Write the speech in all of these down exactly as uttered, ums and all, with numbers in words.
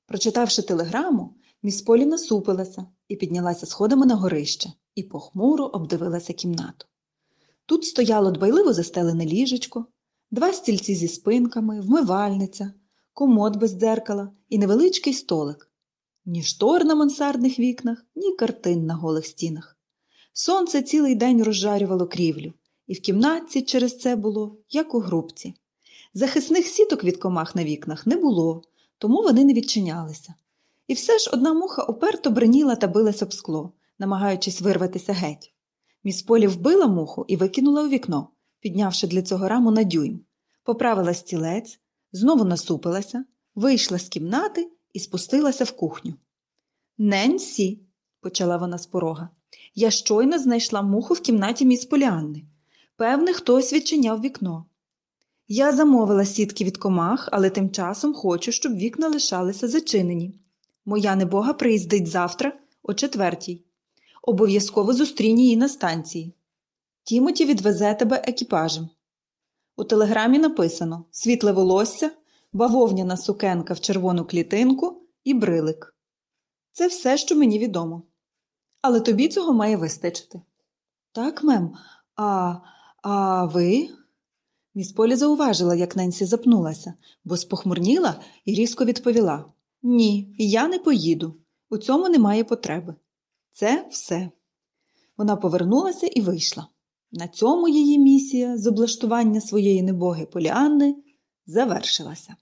Прочитавши телеграму, міс Полі насупилася і піднялася сходами на горище і похмуро обдивилася кімнату. Тут стояло дбайливо застелене ліжечко, два стільці зі спинками, вмивальниця, комод без дзеркала і невеличкий столик. Ні штор на мансардних вікнах, ні картин на голих стінах. Сонце цілий день розжарювало крівлю, і в кімнатці через це було, як у грубці. Захисних сіток від комах на вікнах не було, тому вони не відчинялися. І все ж одна муха уперто бреніла та билась об скло, намагаючись вирватися геть. Міс Полі вбила муху і викинула у вікно, піднявши для цього раму на дюйм. Поправила стілець, знову насупилася, вийшла з кімнати і спустилася в кухню. «Ненсі», – почала вона з порога, – «я щойно знайшла муху в кімнаті міс Поліанни. Певне, хтось відчиняв вікно. Я замовила сітки від комах, але тим часом хочу, щоб вікна лишалися зачинені. Моя небога приїздить завтра о четвертій. Обов'язково зустрінь її на станції. Тімоті відвезе тебе екіпажем». У телеграмі написано «світле волосся, бавовняна сукенка в червону клітинку і брилик». Це все, що мені відомо. Але тобі цього має вистачити. Так, мем, а, а ви? Міс Полі зауважила, як Ненсі запнулася, бо спохмурніла і різко відповіла. Ні, я не поїду. У цьому немає потреби. Це все. Вона повернулася і вийшла. На цьому її місія з облаштування своєї небоги Поліанни завершилася.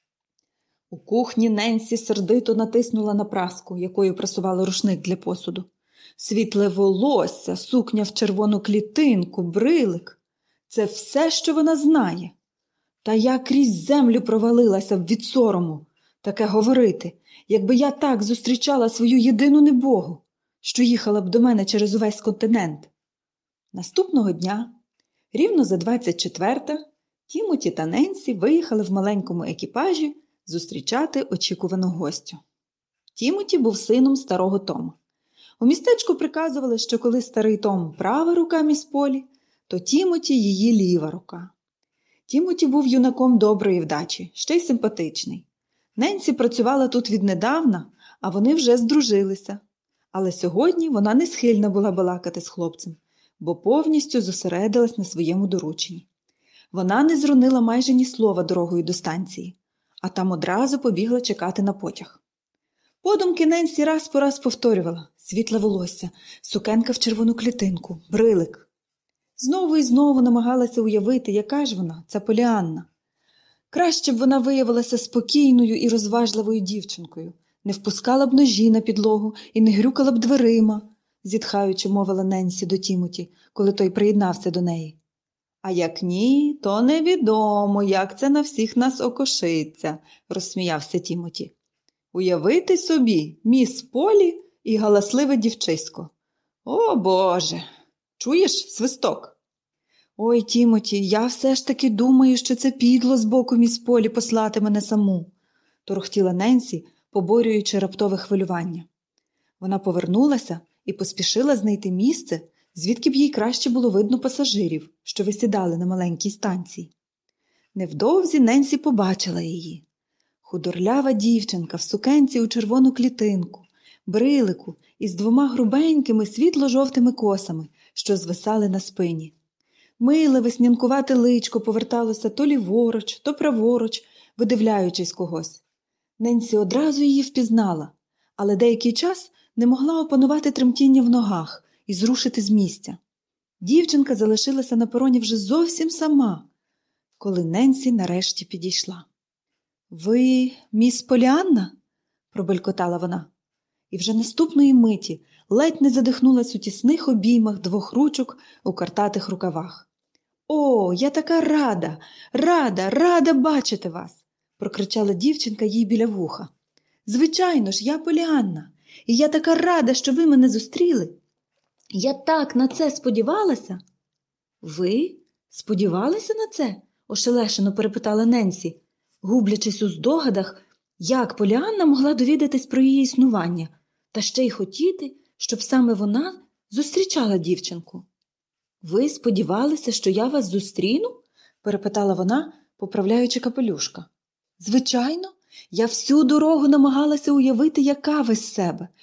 У кухні Ненсі сердито натиснула на праску, якою прасувала рушник для посуду. Світле волосся, сукня в червону клітинку, брилик – це все, що вона знає. Та я крізь землю провалилася б від сорому таке говорити, якби я так зустрічала свою єдину небогу, що їхала б до мене через увесь континент. Наступного дня, рівно за двадцять четверта, Тімоті та Ненсі виїхали в маленькому екіпажі зустрічати очікувану гостю. Тімоті був сином старого Тома. У містечку приказували, що коли старий Том права рука міс Полі, то Тімоті її ліва рука. Тімоті був юнаком доброї вдачі, ще й симпатичний. Ненсі працювала тут віднедавна, а вони вже здружилися. Але сьогодні вона не схильна була балакати з хлопцем, бо повністю зосередилась на своєму дорученні. Вона не зронила майже ні слова дорогою до станції, а там одразу побігла чекати на потяг. Подумки Ненсі раз по раз повторювала світле волосся, сукенка в червону клітинку, брилик. Знову і знову намагалася уявити, яка ж вона, ця Поліанна. Краще б вона виявилася спокійною і розважливою дівчинкою, не впускала б ножі на підлогу і не грюкала б дверима, зітхаючи, мовила Ненсі до Тімоті, коли той приєднався до неї. А як ні, то невідомо, як це на всіх нас окошиться, розсміявся Тімоті. Уявити собі, міс Полі і галасливе дівчисько. О, Боже! Чуєш свисток? Ой, Тімоті, я все ж таки думаю, що це підло з боку міс Полі послати мене саму, торохтіла Ненсі, поборюючи раптове хвилювання. Вона повернулася і поспішила знайти місце, звідки б їй краще було видно пасажирів, що висідали на маленькій станції. Невдовзі Ненсі побачила її. Худорлява дівчинка в сукенці у червону клітинку, брилику із двома грубенькими світло-жовтими косами, що звисали на спині. Миле веснянкувате личко поверталося то ліворуч, то праворуч, видивляючись когось. Ненсі одразу її впізнала, але деякий час не могла опанувати тремтіння в ногах і зрушити з місця. Дівчинка залишилася на пероні вже зовсім сама, коли Ненсі нарешті підійшла. «Ви міс Поліанна?» – пробелькотала вона. І вже наступної миті ледь не задихнулась у тісних обіймах двох ручок у картатих рукавах. «О, я така рада, рада, рада бачити вас!» – прокричала дівчинка їй біля вуха. «Звичайно ж, я Поліанна, і я така рада, що ви мене зустріли. Я так на це сподівалася!» «Ви? Сподівалися на це?» – ошелешено перепитала Ненсі, гублячись у здогадах, як Поліанна могла довідатись про її існування, та ще й хотіти, щоб саме вона зустрічала дівчинку. «Ви сподівалися, що я вас зустріну?» – перепитала вона, поправляючи капелюшка. «Звичайно, Я всю дорогу намагалася уявити, яка ви з себе,